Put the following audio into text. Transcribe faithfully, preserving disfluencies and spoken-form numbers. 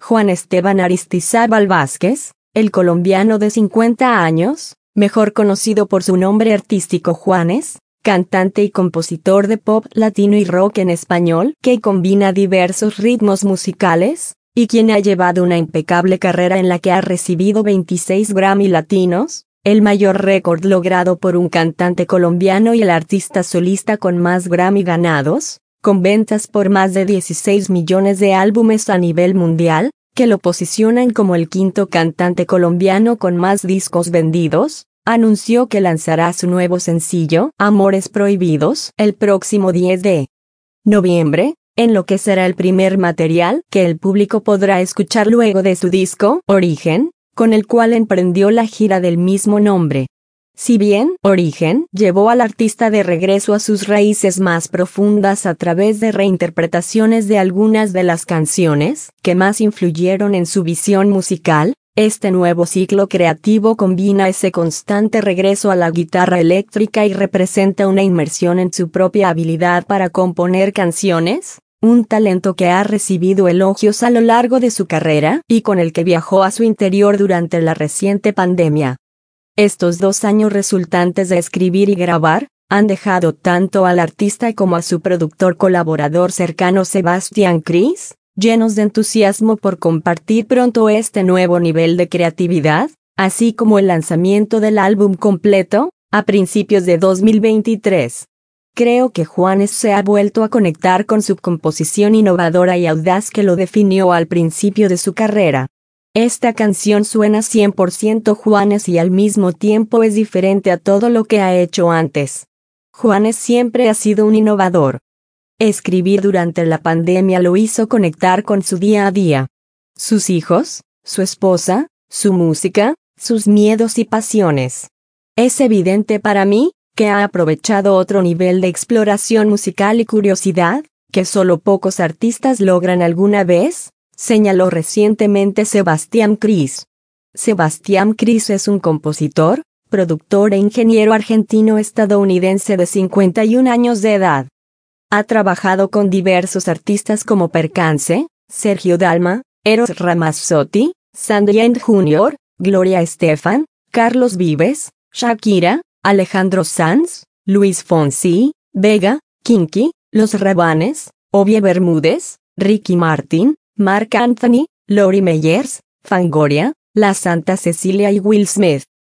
Juan Esteban Aristizábal Vázquez, el colombiano de cincuenta años, mejor conocido por su nombre artístico Juanes, cantante y compositor de pop latino y rock en español que combina diversos ritmos musicales, y quien ha llevado una impecable carrera en la que ha recibido veintiséis Grammy Latinos, el mayor récord logrado por un cantante colombiano y el artista solista con más Grammy ganados, con ventas por más de dieciséis millones de álbumes a nivel mundial, que lo posicionan como el quinto cantante colombiano con más discos vendidos, anunció que lanzará su nuevo sencillo, Amores Prohibidos, el próximo diez de noviembre, en lo que será el primer material que el público podrá escuchar luego de su disco, Origen, con el cual emprendió la gira del mismo nombre. Si bien Origen llevó al artista de regreso a sus raíces más profundas a través de reinterpretaciones de algunas de las canciones que más influyeron en su visión musical, este nuevo ciclo creativo combina ese constante regreso a la guitarra eléctrica y representa una inmersión en su propia habilidad para componer canciones, un talento que ha recibido elogios a lo largo de su carrera y con el que viajó a su interior durante la reciente pandemia. Estos dos años resultantes de escribir y grabar, han dejado tanto al artista como a su productor colaborador cercano Sebastián Cris, llenos de entusiasmo por compartir pronto este nuevo nivel de creatividad, así como el lanzamiento del álbum completo, a principios de dos mil veintitrés. Creo que Juanes se ha vuelto a conectar con su composición innovadora y audaz que lo definió al principio de su carrera. Esta canción suena cien por ciento Juanes y al mismo tiempo es diferente a todo lo que ha hecho antes. Juanes siempre ha sido un innovador. Escribir durante la pandemia lo hizo conectar con su día a día. Sus hijos, su esposa, su música, sus miedos y pasiones. Es evidente para mí que ha aprovechado otro nivel de exploración musical y curiosidad, que solo pocos artistas logran alguna vez, señaló recientemente Sebastián Cris. Sebastián Cris es un compositor, productor e ingeniero argentino-estadounidense de cincuenta y un años de edad. Ha trabajado con diversos artistas como Percance, Sergio Dalma, Eros Ramazzotti, Sandriend junior, Gloria Estefan, Carlos Vives, Shakira, Alejandro Sanz, Luis Fonsi, Vega, Kinky, Los Rabanes, Ovie Bermúdez, Ricky Martin, Marc Anthony, Lori Meyers, Fangoria, La Santa Cecilia y Will Smith.